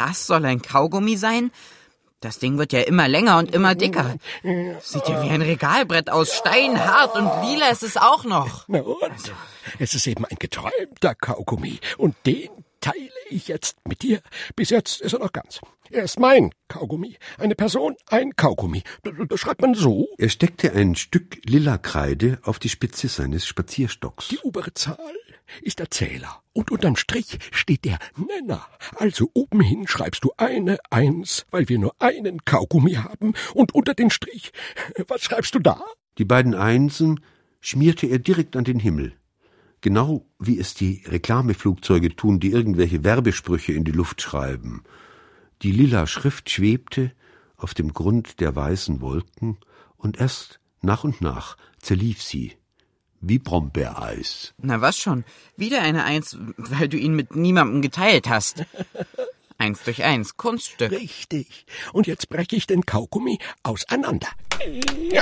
Das soll ein Kaugummi sein? Das Ding wird ja immer länger und immer dicker. Sieht ja wie ein Regalbrett aus, steinhart und lila ist es auch noch. Na und? Es ist eben ein geträumter Kaugummi und den teile ich jetzt mit dir. Bis jetzt ist er noch ganz. Er ist mein Kaugummi. Eine Person, ein Kaugummi. Das schreibt man so. Er steckte ein Stück lila Kreide auf die Spitze seines Spazierstocks. Die obere Zahl ist der Zähler. Und unterm Strich steht der Nenner. Also oben hin schreibst du eine Eins, weil wir nur einen Kaugummi haben. Und unter den Strich, was schreibst du da? Die beiden Einsen schmierte er direkt an den Himmel. Genau wie es die Reklameflugzeuge tun, die irgendwelche Werbesprüche in die Luft schreiben. Die lila Schrift schwebte auf dem Grund der weißen Wolken und erst nach und nach zerlief sie, wie Brombeereis. Na was schon, wieder eine Eins, weil du ihn mit niemandem geteilt hast. 1 durch 1, Kunststück. Richtig. Und jetzt breche ich den Kaugummi auseinander. Ja.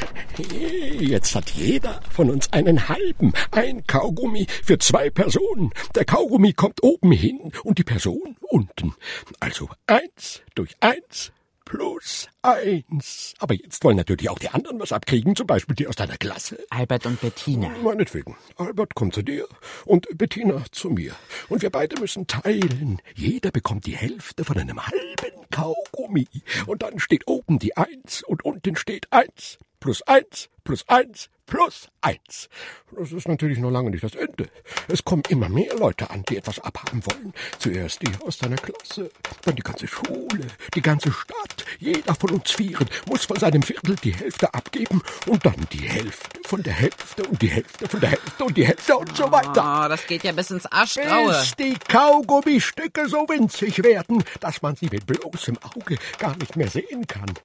Jetzt hat jeder von uns einen halben. Ein Kaugummi für 2 Personen. Der Kaugummi kommt oben hin und die Person unten. Also 1 durch 1 plus 1. Aber jetzt wollen natürlich auch die anderen was abkriegen, zum Beispiel die aus deiner Klasse. Albert und Bettina. Meinetwegen. Albert kommt zu dir und Bettina zu mir. Und wir beide müssen teilen. Jeder bekommt die Hälfte von einem halben Kaugummi. Und dann steht oben die 1 und unten steht 1 plus 1 plus 1 plus 1. Das ist natürlich noch lange nicht das Ende. Es kommen immer mehr Leute an, die etwas abhaben wollen. Zuerst die aus deiner Klasse, dann die ganze Schule, die ganze Stadt. Jeder von uns 4 muss von seinem Viertel die Hälfte abgeben und dann die Hälfte von der Hälfte und die Hälfte von der Hälfte und die Hälfte und so weiter. Oh, das geht ja bis ins Arschgraue. Bis die Kaugummistücke so winzig werden, dass man sie mit bloßem Auge gar nicht mehr sehen kann.